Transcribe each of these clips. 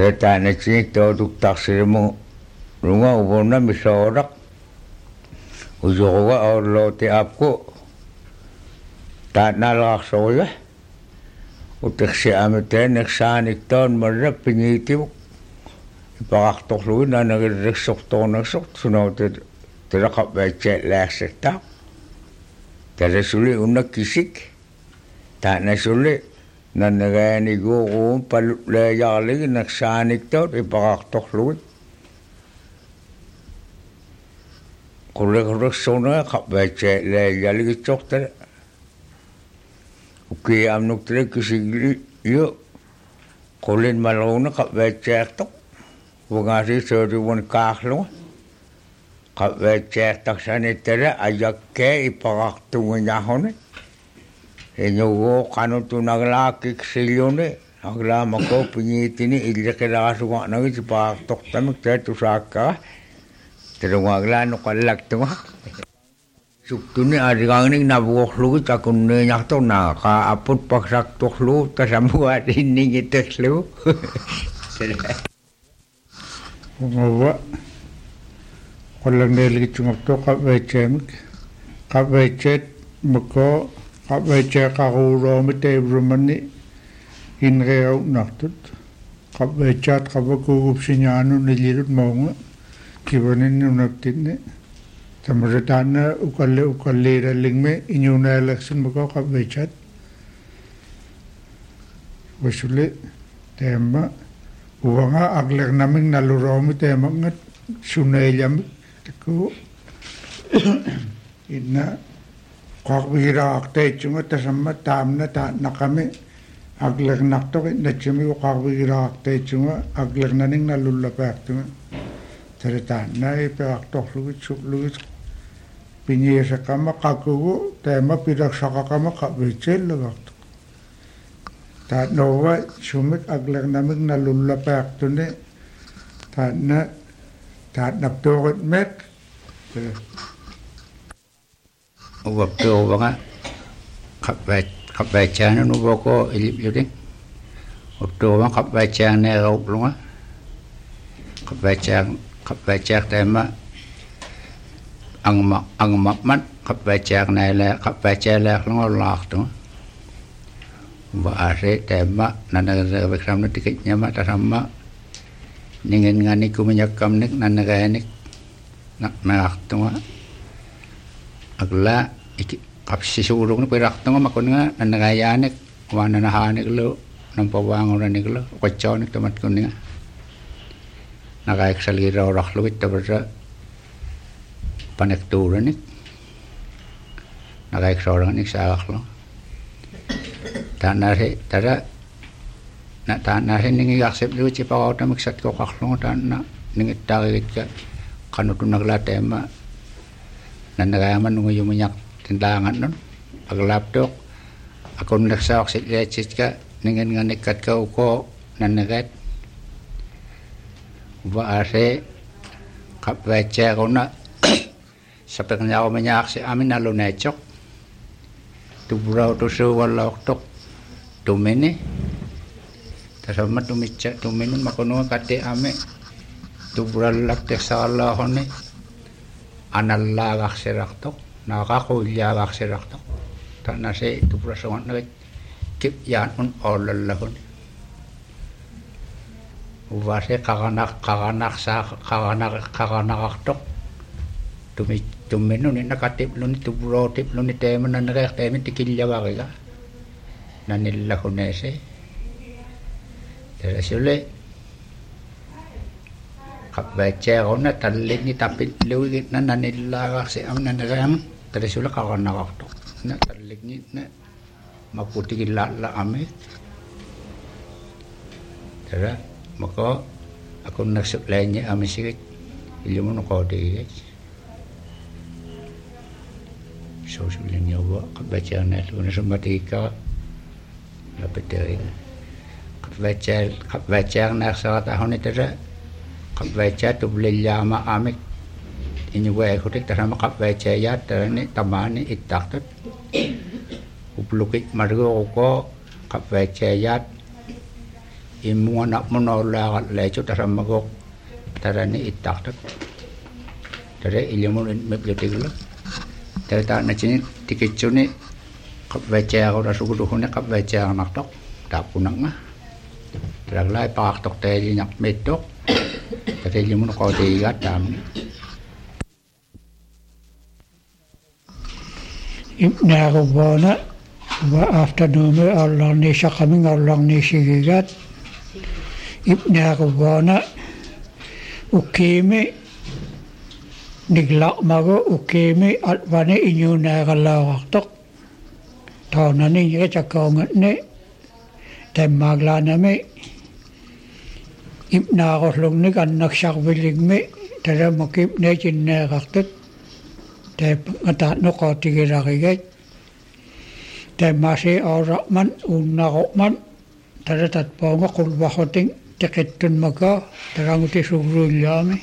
Teta na chinik to tuktak sirmo runga ubona misorak ujoga orlo te apko ta nalak soya utekse amete neksanik ton marra pingitiu ipakaktok luin na nagreksok to naksok sunaw te rakap becek leksekta tere suli unak kisik ta na suli nanagani go palut le yali neksanik to ipakaktok luin Kolek sona kap becek le yali kicok tere Uki amnuk tere kisik yo kolin malona kap becek tok Wangasi seri wan kaklo kap becek tak sani tere ayak ke ipakak tunga nyahone Enyogo kanu tu nagla kiksilione agla mako pinyitini ilike rasu wa nagi ipakak tok tamek tere tu saka tere wagla no kalak tunga Suktuni adigang nabuok lu takun nyak to na ka aput paksak tok lu tasamu adini gitek lu Ngawa kolonel gicungok to ka becet mako ka becet ka ro mete brumani inreo naktut ka becet ka bakugup sinyano nilirut monga kibanin nunaktinne Tamaratana ukale lingme inyuna election mako ka becet wasule tema Uwanga aglek naming naluromi tema ngat sunay yamik ko ina kakwira akte chunga tasama tamna ta nakame aglek nakto na chumi ko kakwira akte chunga aglek naning nalulla paktunga tarita nai pe akto lu pinye sakama kakugo tema pirak sakakama kabechel lagakto ta nowa sumik aglek namik nalulla paktune ta naptogot met waktu banga kapbacaan no boko ilip yuding waktu bang kapbacaan ne raup lunga kapbacaan tema ang makman kapbacaan ne le kapbacaan le lunga lak tu Bahasa tema nanaga bekram tiketnya mata sama ningen ngani ku menyakam nik nanaga nik nak merak tuma agla kapsi surung perak tuma makunga nanaga yanik wana nahanik lo nampawang ora nik lo kocau nik temat kuninga naga eksali rak luit tabra panek tur nik naga eksora nik saak lo Tanah tara nak tanah ini aksep lu cipa auto maksat ko kaklong tanah ningi tarik ka kanu tunagla tema nanagaman nung yung manyak tindangan nun paglap tok ako naksa aksep lecit ka ningin nga nikat ka uko nanagat baase kapweche ko na sa pagkanya ko manyak si amin nalunechok tubraw to so walok tok Tumene tasama tumicha tumene makono kate ame tubralak tesala hone analla gakserakto nakakulya gakserakto tanase tubrasongan nag kip yan on olallahon uvase kaganak sa kaganak tumeno ni nakatip luni tubro tip luni temen nanagak temen tikilya baga nanilla hunese terusule kapbaca ona talin ni tapit luwit na nanilla kasi am nanagam terusule kawanakto na talin ni na maputi kilala ame tera mako ako nagsuplanya ame sigit ilimo no ko de so sulinya wa kapbaca na lu na sumatika Lapetering kapbaca na sa tahon ito sa kapbaca tu beli llama amik ini gue ikutin terama kapbaca ya terani tamani itak tut uplukit margo ko kapbaca ya imunga monolla lecho taramagok tarani itaktak tare ilmun mebletigla tare ta na chini tikechuni kapbaca ko rasuguduhune kapbaca naktok tapunang nga taglay paktok tayo nyak metok tare ilmun ko tiga tam Ibnagobana wa afternoon Allah ni coming Allah ni sigigat Ibnagobana ukeme niglak mago ukeme alwane inyo nagalawaktok taunani nga chakawngat ne temmaglana me Ibnagoslong ni anak sakbilig me tara makip ne chinnagaktot ngatat no ko tigiragiget te masi orakman unnagokman taratat ponga kulbahoting tekettun maka taranguti sugrullami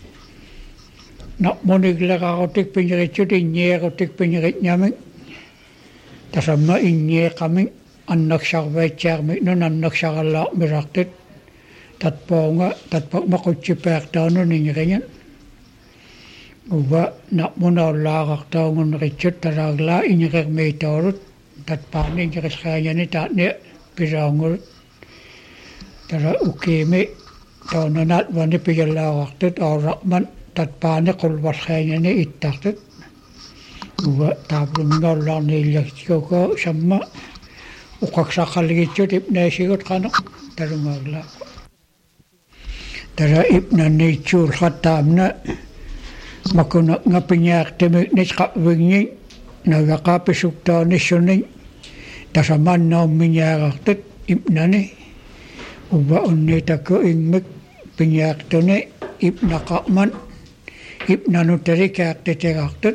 nak moniglegagotik pinyiritut inyegotik pinyirit nyaming tasamma inye kaming annak sakbaichagmi non annak sagalak miraktit tat ponga tat makutchipertano ninyirinyan uba nak muna lagak taungun richut taragla inyek meitorut tat pani inyek skanya ni tat ne pirangur tara ukeme taunanat wani piyalawak tat orakman tat pani kulwas skanya ni itak tat uba tablum nolak nilyak ko sama ukak sakal richut ipna sigut kanak tarumagla tara ipna nichul khatamna makuna ngapinyak temik niska wingi nagakapesukta nisyoning tasaman na uminyakaktit ipnani uba unita ko ingmik pinyak tone ipnakakman ipnanutari kaktitikaktit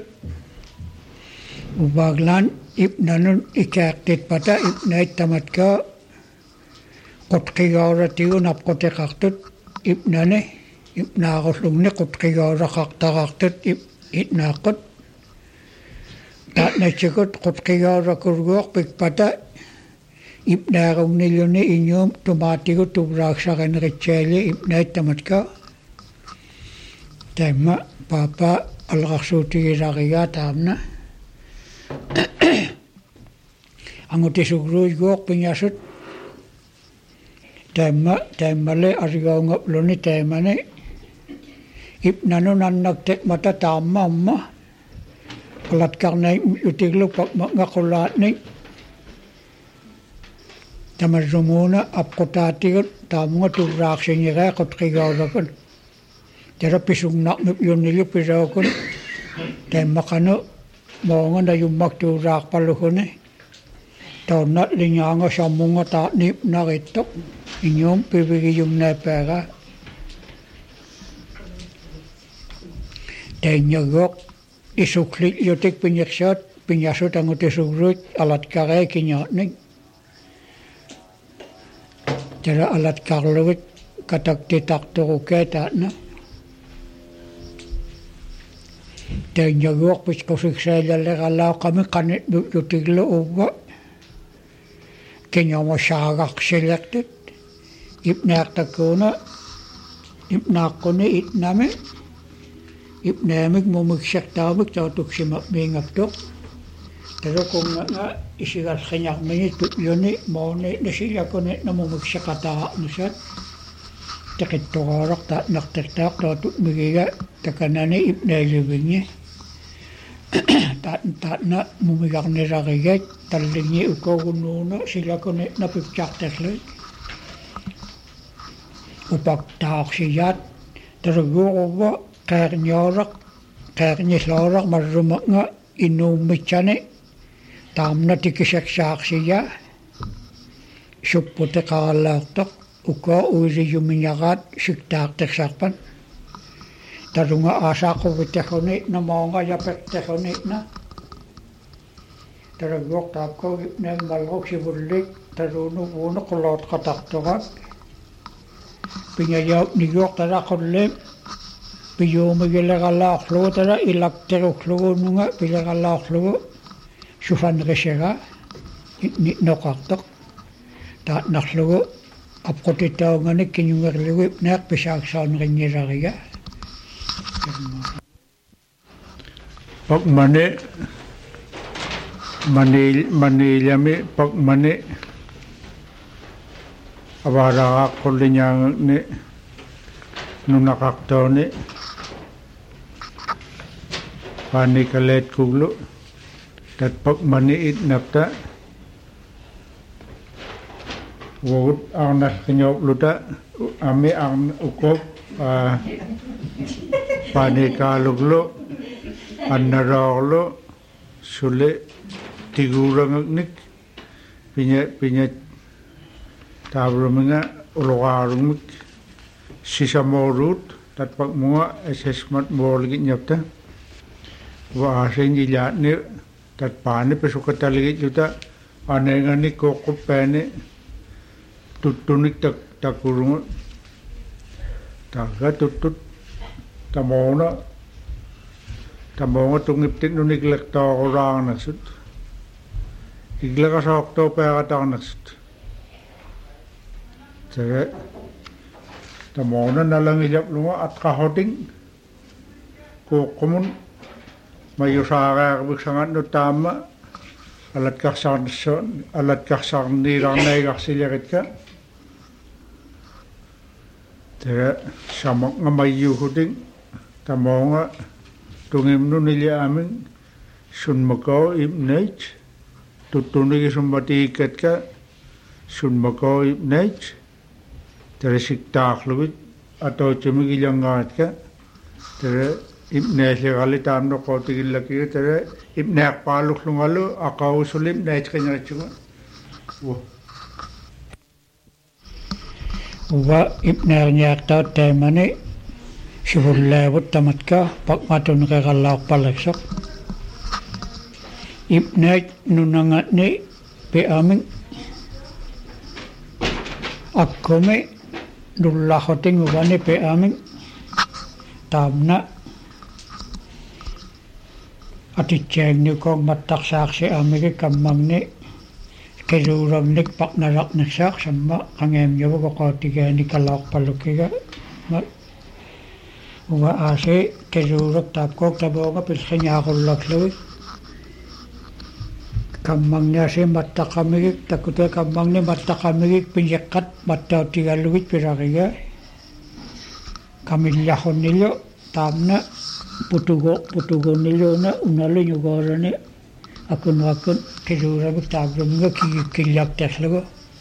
ubaglan ipnanun ikaktit pata ipnait tamat ka kotkigawratiyo napkotikaktit ipnani Ibnagoslong ni kutkigawra kaktakaktit itnakot tat na chikot kutkigawra kurgok pikpata ibnagong nilyo ni inyom tumatikot tubraksakan ritseli ibnait tamatka tema papa alaksuti rakiya tamna anguti sugruj gok pinyasut tema le arigaw ngaploni tema ni Ibnano nanagtek mata tama amma kalat karnay utiglo pa ngakulat ni tamarumuna apkotatigot tamunga tubraksin niya kotkigawrakon tera pisung nak yun nilyo pisawakon tema kano maunga na yung magturak paluhon taunat linyanga sa mga tatnip na ritok inyong pibigi yung nepera Tenyagok isuklit yotik pinyasot ang utisugrut alat kare kinyatning. Tera alat karluit kataktitak turuke tatna. Tenyagok piskosikselya legalaw kami kanit yotiglo uwa. Kinyamasagak selected. Ipnaktakuna ipnakune itname. Ipnamig mumigsak tawag tawatuk si mingaktok. Pero kung nga isigas kanyak mga yun mo na siya ko na mumigsak kata na siya. Takit tukarak ta naktaktak tawatuk migiga takanani ipnalibing niya. Tat na mumigak ni rakigay taling niya uko kununa sila ko na napipchak tasloy. Upak taak siyat tarago ko ba Kernyorak marumak nga inumitsane tamna tikisaksak siya supute kalaktok uko uzi yuminyakat siktak teksakpan tarunga asa ko vitekone na mga yapek tekone na taragok tapko na malgok si bulik taruno uno kulot kataktokat pinyayap niyok tarakolem Piyo magilagalak lugo tara ilakterok lugo nunga pilagalak lugo sufan resega nokaktok ta naklugo apqutitaunganik kinungerlugu ipnaaq pisaaksaanerinngilariga Pakmane manilyami pakmane avaraaq qulliñaangni nunaqartooni panikaleet kuglu tat pakmani itnapta wogut arnas kinyopluta ami arn ukop panikaaluglu annarorlu sule tigurangaknik pinya tabrumanga ulogarumik sisamorut tatpak mua assessment morligi nyapta wa asengi jatni tatpane pesukataligi juta anengani kokopane tutunik takurungu taga tutut tamona tungiptin nunik lekta orang naksud iglaka sa oktober atang naksud Jadi tamona nalang ijap lunga at kahoting ko komun mayusara biksangan no tama alat kaksan nirang nay kaksilarit ka Jadi samak ngamayu huding tamonga tungim nu nilya amin sun makau ibnait tutunig sumbati ikat ka sun makau ibnait tere siktaak lubit atau cemigilangat ka tere ibnait legali tamno kotigilaki tere ibnaak paluk lungalu akau sulim nait kanya cuma wa ibnaak ta temane Sihullevut tamatka pakmatun kekalaak paleksak. Ibnaik nunangatni peaming akkome nullahoting uvani peaming tamna atichengni kong mataksaksi amigi kammangni kelurangnik paknarakniksak sama kangemnyawa bakotigani kalaak palukiga Wa ase kesurak tapkok tabonga pilkhinyakullakluwi kammangnya se mattakamigik takutnya kammangnya mattakamigik pinjekat mattautigalluwit pirakiga kamillahon nilo tamna putugo nilo na unalu nyugorane akun kesurak tabrumga kiyyak taslago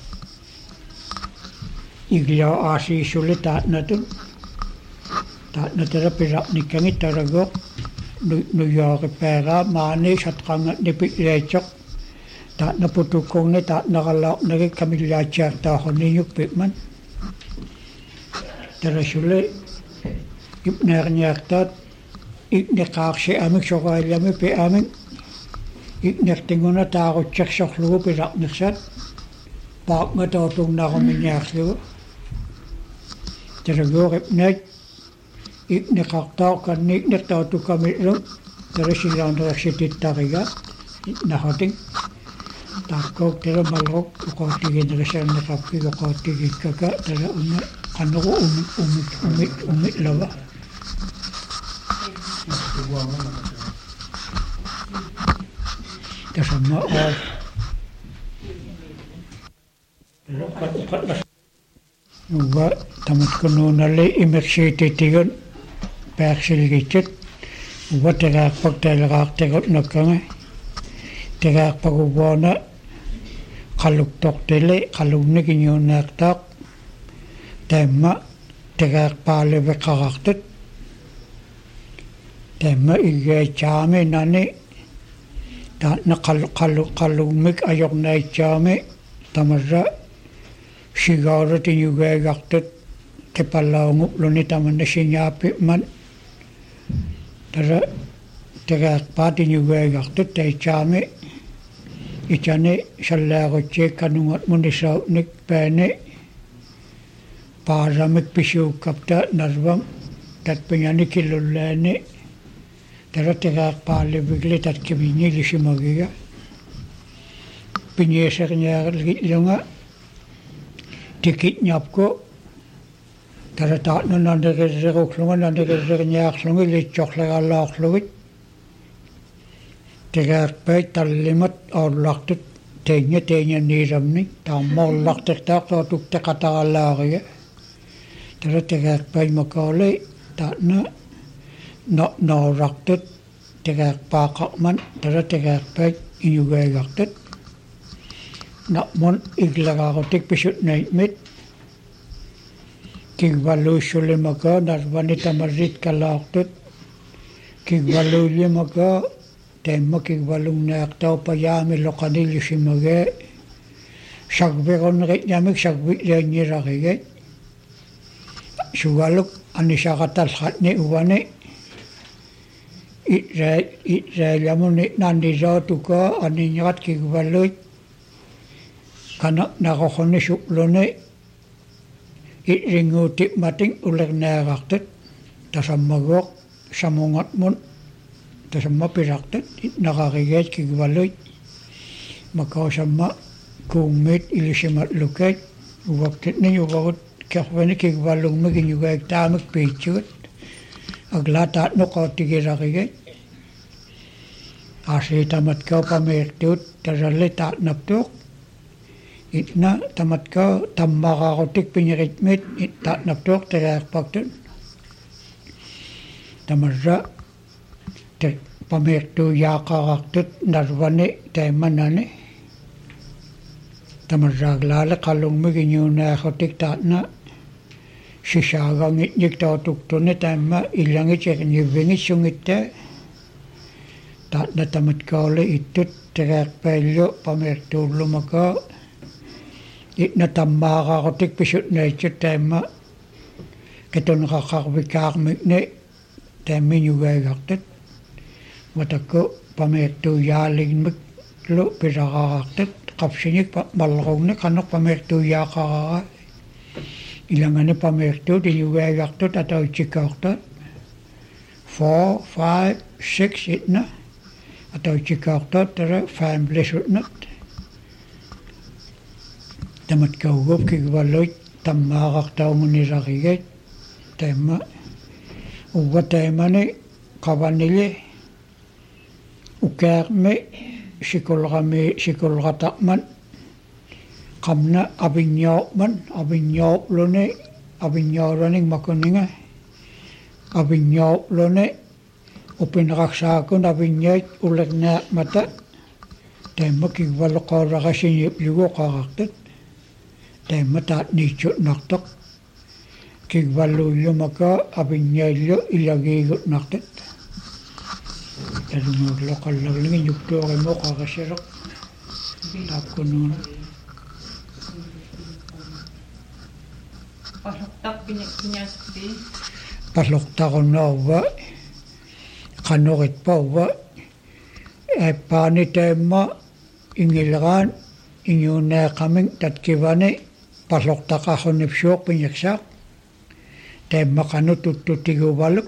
igla asi sulit natun Tak natera pirak nikangi taragok nuyori pera mani satkangat nipik lecok tak naputukong ni tak nakalak nari kami lajar tahun ni yuk pikman terasule ibner nyertat ikne kaksi amik sokailami pe amik ikner tinguna takut cek soklugu pirak niksat pak ngatotung nakominyaklugu teragok ibner ikne kaktau kan ikne tautu kami lum terus silang tersitit tariga nahoting takok tera malok ko tigin resen nakapi ko tigin kaka tera anu umit lawa tersama Nuba tamat kuno nale imersite tigan persilgicet uba tegak pak tegak tegot nakanga tegak pagubona kaluk tok tele kaluk nikinyo naktak tema tegak pale bekakaktet tema igay chame nani ta na kaluk mik ayok na chame tamarra sigara tinyugay gaktet kepalaungup luni taman na sinyapi man tara tegak pa tinyugay gaktet tay chame ichane salagotche kanungat munisaw nik pene paramik pisyo kapta narvam tat penyani kilulene tara tegak pale bigli tat kibinyi lisimagiga pinyeser nyar lunga tikit nyapko tara taatno nandekerseruklunga nandekerserniarlunga litsorlegallaarlugit tegaarpait tallimat aullartut teenya niisamni taammoorlartertaartoa tuktaqatarallaariga tara tegaarpai makaale taatna naurartut tegaarpaaqarman tara tegaarpait inugaegartut na'mon iglagaarutik pisutnaitmit kigvaluussulimaka narvani tamarrit kalaartut kigvaluullimaka teemma kigvalungnaartaupayaami loqanillusimagee sagveronneritnamik sagviliannyirarigait sugaluk anisaqatallatni uvani Israelamuni nannisautuka aninyarat kigvaluit kana narohoni supluni iringuuti mating ulernaarartut tasammaguoq samungatmun tasamma pirartut nararigeet kigvaluit makausamma kuungmiit ilisimat lukait uvaktit uvagut kervani kigvalungmik inugaik taamik piitsugut aglataat noqautigisarigeet asiitamatkau pameertuut tasalli taatnaptuuq itna tamatkau tammaqaarutik pinyeritmit taatnaptuuq tagaarpaktut tamarra pameertuu yaaqarartut narvani taimmanani tamarraaglaale qalungmik iñuunaarutik taatna sisaaganngitnik tautuktuni taimma ilangitserniuvvingitsungittaa taatna tamatkaule ittut tagaarpaillu pameertuullumakaa itna tammaaqaarutik pisutnaitsut taimma ketunqaqarvikaarmikni taimmiñugaigartut watakku pameertuujaaligmik lu pisaqarartut qapsinik mallerugni qanneq pameertuujaaqarara ilangani pameertuut iñugaigartut atautsikaortut 4, 5, 6 itna atautsikaortut tara faamlisutnat tamatkaugup kigvaluit tammaaqartaungunisarigait taimma uva taimani qavanili ukaarmi sikulrataqman qamna avinñaupluni avinñauranik makuninga avinñaupluni upinraqsaakun avinñait ulernaaqmata taimma kigvaluqauraqasinipluguqarartut taimma taatniitsutnartoq kigvaluullumaka avinñaillu ilagiigutnartut tarunuurloqallaglingi ñuktuurimuqarasiroq taakkunuun palluqtarunnauva qanuritpauva paani ingilraan iñuuneeqaming tatkivani palluqtaqarrunipsuuq piñaksaaq taimma tuttutiguvaluk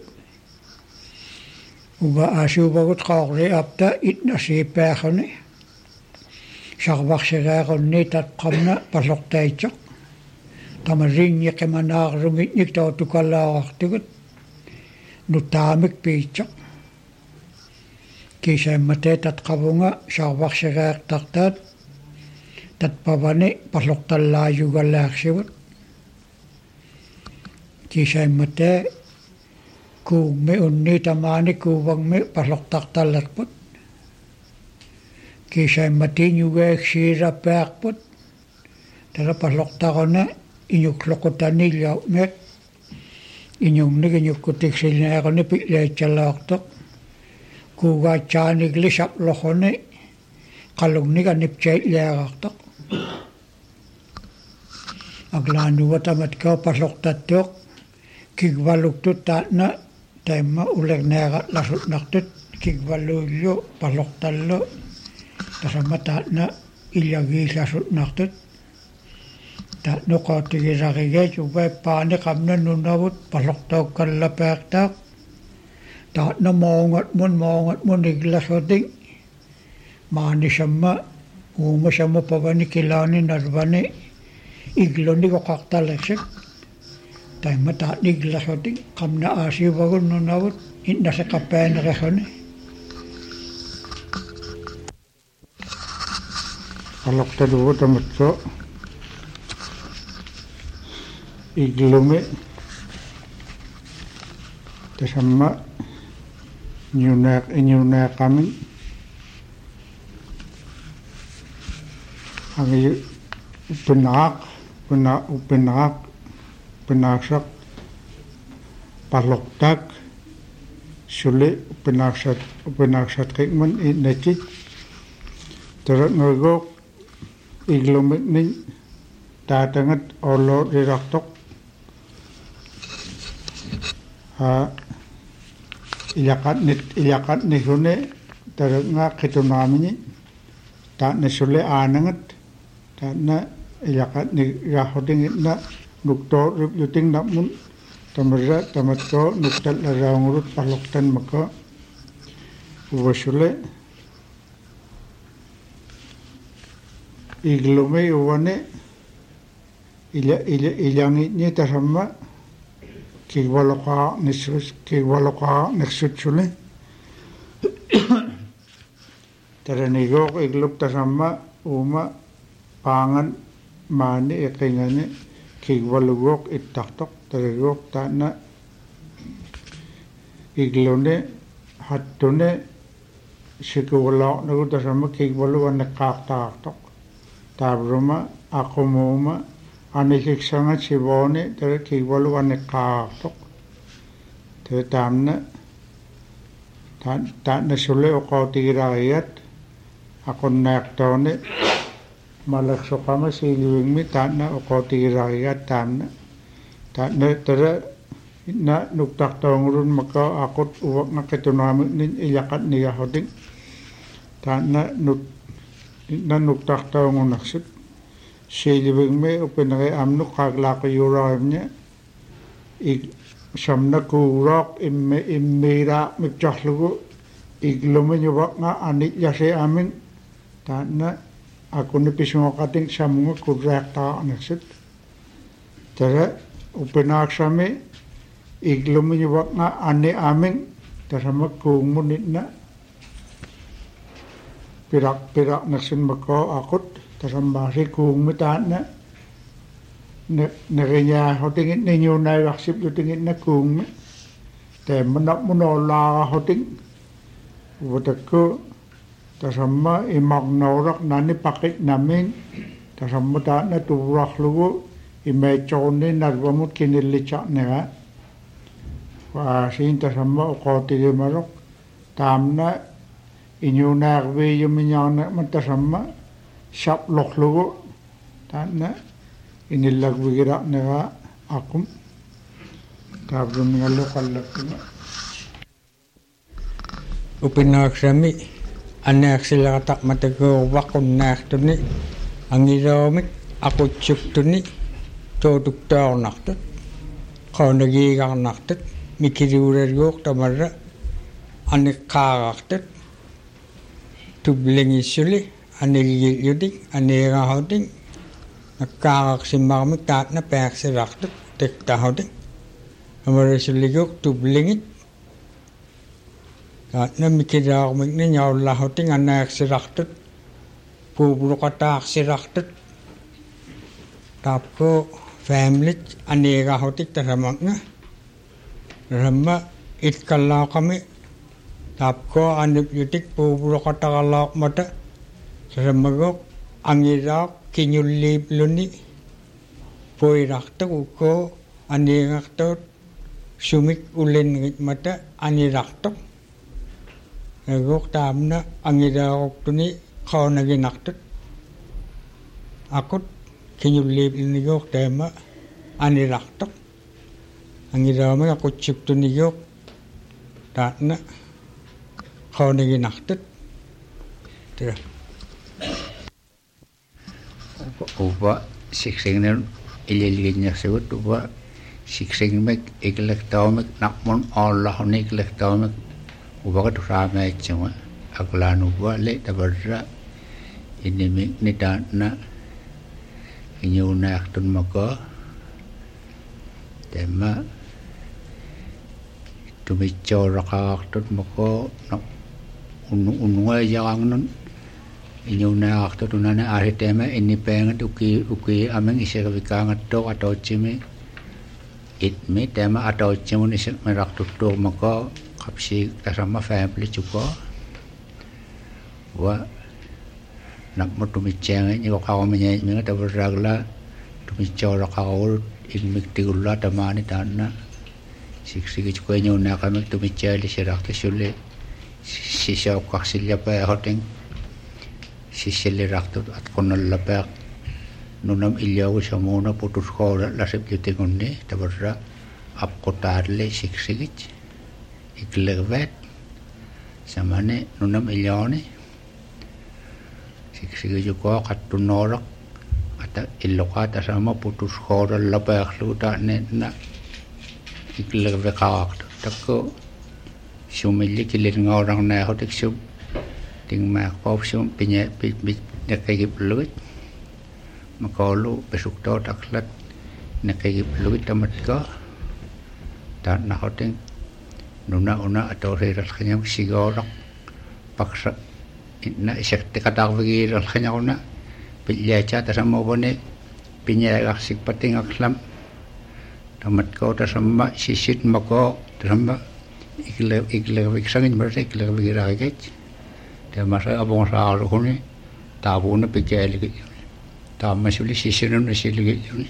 uva aasuuvagut qaorriapta itnasiipaaxuni sarvarsireerunni tatqamna palluqtaitsoq tamarriinñiqimanaarrungitnik tautukalaarartugut nutaamik piitsoq kiisaimmatee tatqavunga sarvarsireertartaat tatpavani palluqtallaayugalaarsigut kiisaimmatee kuugmi unni tamaani kuuvagmi palluqtartallerput kiisaimmattiiñugeeksiirapaarput tara palluqtaruna iñukloqutanillautmiak iñungnik iñukkutiksilineeruni pi'laitsalaartoq kuugaatsaanigli saploquni qalungnik aniptsaitliarartoq aglaanuva tamatkau palluqtattuuq kigvaluktut taatna taimma ulerneeratlasutnartut kigvaluullu palluqtallu tasamma taatna illagiillasutnartut taatnoqautigisarigeet uvaippaani qamna nunavut palluqtaukallapaartaaq taatna moongatmun iglassuting maanisamma uumasamma pavani kilaani narvani igloni ko qaartalersik taimata niglasotik qamna aasiuvagun nunavut innasaqappaaneqarruni qalaqtalugu tamatso iglumi tasamma nyuneqamin angi penaksak paloktak sule penaksat kikman inacit terus ngegok iglumik ning tatangat olo diraktok ilakat nihune terus nga kitunamini tak nesule anangat tak na ilakat ni rahoding na nukto luting namun tamarra tamatko nuktal raungurut paloktan maka wasule iglume uwane ilangi ni tasamma kiwaloka neksut sule taranigo igluk tasamma uma pangan mani ikingane kiwalugok itaktok tarigok tana iglone hattune sikwalok nagu tasamma kiwalugan nakaktaktok tabruma akumuma anikiksanga sibone tere kiwalugan nakaktok tere tana sule okautigirayat akon naktone malaksokama siliwingmi tana okautigirayat tana tere na nuktak taungurun maka akut uwak nakitunamik nin ilakat niyahoding tana nuktak taungun naksut siliwingmi upinake amnuk kaglako yuraimnya samna kurok immira mikchahlugu iglumi nyubak nga anik yase amin tana aku nipisngokating samunga kurrekta naksut tere upinaksami iglumi nyubak nga ane amin tasama kungmunit na pirak naksin mako akut tasambasi kungmitaan na nakanya hotingin ninyo na waksip yutingin na kungmi te manak munola hoting wadaku tasama imak naurak nani pakit namin tasama taan na turak lugu imechoni narwamut kinilicak nega wasin tasama ukotigi marok tamna inyunakwe yuminyana matasama sap loklugu tana inilagwigira nega akum tabrun ngalo kallakuna upinaksami anaksila matago wakunaktuni angiromik akutsuptuni toduktornartut qaunagiigarnartut mikiriurerguuq tamarra aniqqaarartut tublingisuli anilgiljutik aniirahutik nakkaaraqsimmarmik taatna paaksilartut tektahutik amarisulliguuq tublingit taatna mikiraarmikni ñaullahutik anaaksilartut puupuluqataaksilartut taapko familit aniirahutik tasamaqna ramma itkallaaqami taapko anipjutik puupuluqataqalaaqmata tasammaguuq angiraaq kiñulliipluni puirartuq ukko aniigartuut sumik ulinngitmata anirartuq naguuq taamna angilaaruqtuni qaunaginartut aqut kiñulliipluniguuq taama anirartuq angilaamik aqutsuptuniguuq taatna qaunaginartut tira upa siksingnen ililginnersugut upa siksingmek iklektaumik nakmon allahuni iklektaumik upakat raamaitsuma aklanupa le tabarra inimik nitaatna inyunaartun mako tema tumitsoraqaartut mako no ununga yaangnun inyunaartut unana aritema innipaangat uki ameng iservikaangatto atochimi itmi tema atochimun ismeraqtuttur mako qapsi tasama family chuko wa nakmo tumitsenga ni ko kawamenya minga tabaragla tumitsoraqaur igmiktigulla tamani tanna siksigi chuko nyuna kamek tumitsali sirakta sulle sisa qaxilla pa hoteng sisille raktut at konalla pa nunam ilyagu samuna putus khora lasep jutingunni tabarra apkotarle siksigich iklervet samane nunam ilyane siksigi ko qattunorak ata illokata sama putus khora lapaqluta na iklervekaart takko sumilli kilir ngorang na hotik sum ting ma pop sum pinya nakayip luit makolu besukto taklat nakayip luit tamat ko ta na hoting nuna una atoriral kanyang sigorak paksa na isekte katawgiral kanyang una pilyacha tasamo bone pinya sik pating aklam tamat ko tasama sisit mako tasama ikle viksangin merse ikle vigiraget te masa abong sa arukuni tabuna pikeli ta masuli sisinun sili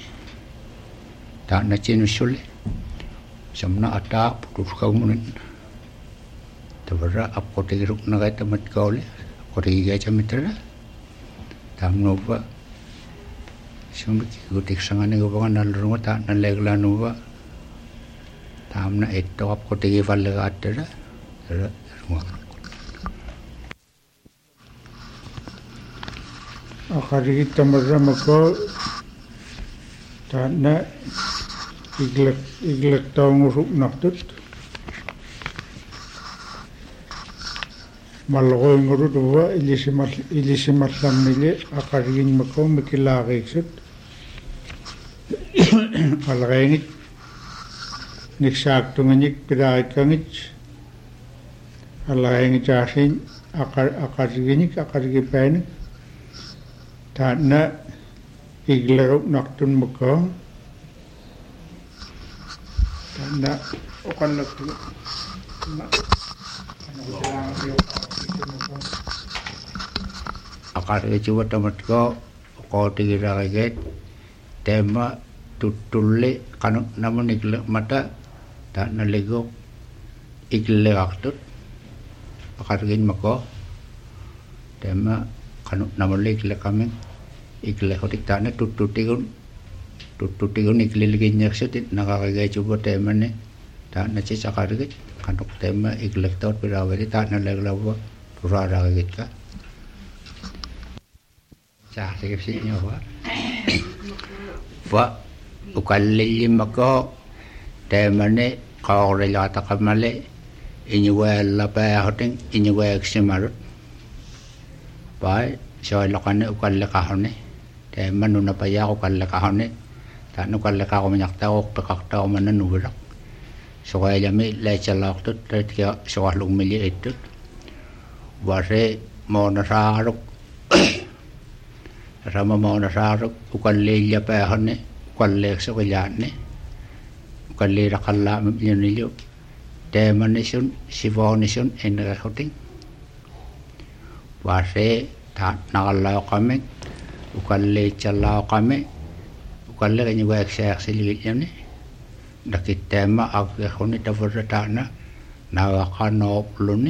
ta na chinusuli samna ata putus kaumun tabara apotegiruk nagai tamat kaule korigi chamitra tamnova sumiki gutik sangane gobangan nalrunga ta nalegla nuva tamna etto apotegi fallega attera akari tamarra mako tanna iglek taunguruk naktut malgoy ngurut wa ilisimat lamile akarin mako mikilagexut algengit niksaktunganik pidakangit algengit asin akargipanik tanna igleruk naktun mako tanna okanlaktu akare chuwa tamat ko tigiraget tema tutulle kanu namun igle mata tanna lego igle aktut akargin mako tema kanu namun igle kamen igle hotik tanna tututigun igle legi nyaksetit nakakagay chuwa tema ne tanna chisakargit kanuk tema igle tot pirawari tanna leglawa turaragit ka sa sige nyo wa ukallili mako temane qawrelata kamale inyuwela pa hoting inyuwek simarut pai soy lokane ukalle kahone temanu na pa ya ukalle kahone tanu ukalle ka ko nyakta ok pakakta o manan nurak soy lami le chalak tut tya soy lung mili etut ware mona saruk rama mona saruk ukalle ya pa hone ukalle so kayane ukalle rakalla mlinilyo demonation sivonisyon enra hoting wase ta nagalla kame ukalle challa kame ukalle kanyu ekser siligene dakitema agge hone tavorata na nawakano pluni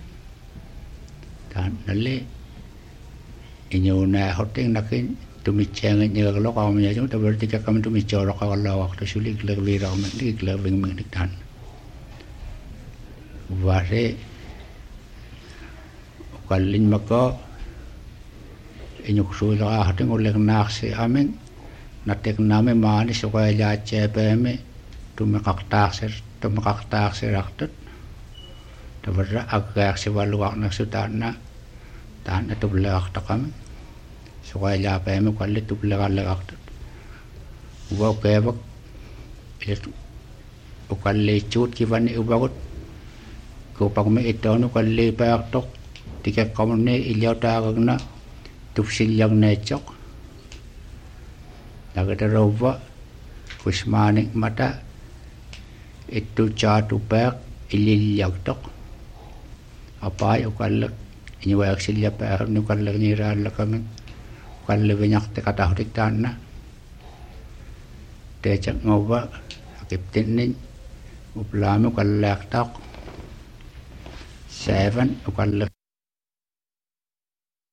ta nale inyuna hoting nakin tumichang nyaglo ka mo nyajung tavorti ka kam tumichoro ka wala wakto sulig lagvira man lig laving mangnitan ware kallin mako inyuk suila hating uleg naksi amen natek name mani sokaya chepeme tumakaktaksir aktut tabarra agak siwaluak na sutana tana tublak takam sokai laapäämme kalle tupleqalleqartut uva ukeevak ukalliitsuut kivanni uvagut kuupakume ittoonu kalliipaartoq tikeqqamunni illiutaaqagna tupsillarneitsoq nagataruvva kusmaanik mata ittuutsaatupeaq illilliartoq apai ukallaq inuaaksilliapaaarni ukallerniiraallakangin ukalleviñarte qatahutik taanna teecaqngauva akiptinnin uplaami ukallaaqtaaq 7 ukalle